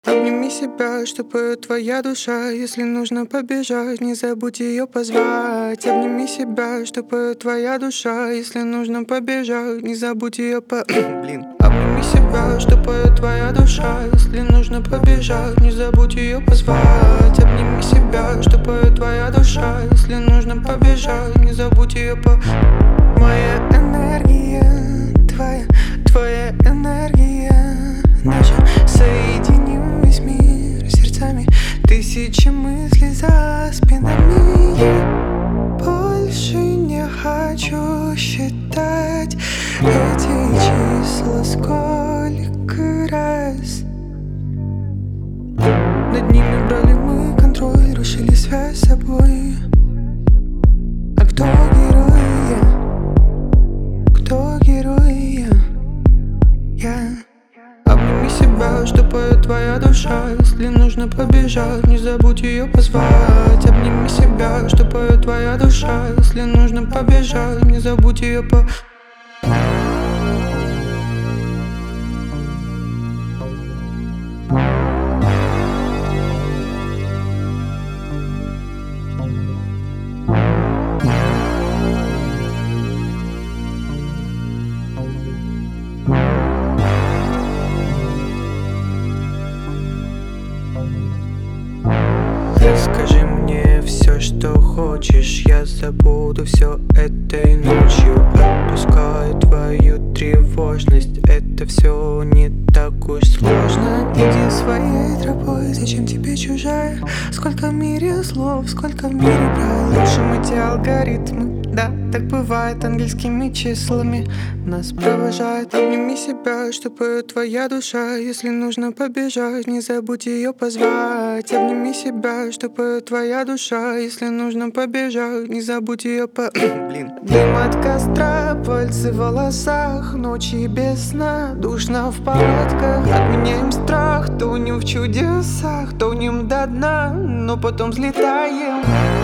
Обними себя, что поет твоя душа. Если нужно побежать, не забудь ее позвать. Обними себя, что поет твоя душа. Если нужно побежать, не забудь ее Блин. Обними себя, что поет твоя душа. Если нужно побежать, не забудь ее позвать. Обними себя, что поет твоя душа. Если нужно побежать, не забудь ее Моя энергия, твоя энергия. Наша соединим весь мир сердцами. Тысячи мыслей за спинами. Я больше не хочу считать эти числа сколько раз. Над ними брали мы контроль, рушили связь с собой. А кто герой? Кто герой? Я. Обними себя, что поет твоя душа. Если нужно побежать, не забудь ее позвать. Обними себя, что поет твоя душа. Если нужно побежать, не забудь ее Расскажи мне все, что хочешь. Я забуду все этой ночью. Отпускаю твою тревожность. Это все не так уж сложно. Иди своей тропой, зачем тебе чужая? Сколько в мире слов, сколько в мире правил. Лучше эти алгоритмы, да, так бывает ангельскими числами. Нас провожает. Обними себя, что поет твоя душа. Если нужно побежать, не забудь ее позвать. Обними себя, что поет твоя душа. Если нужно побежать, не забудь ее Блин. Дым от костра, пальцы в волосах. Ночи без сна, душно в палатках. Отменяем страх, тонем в чудесах. Тонем до дна, но потом взлетаем.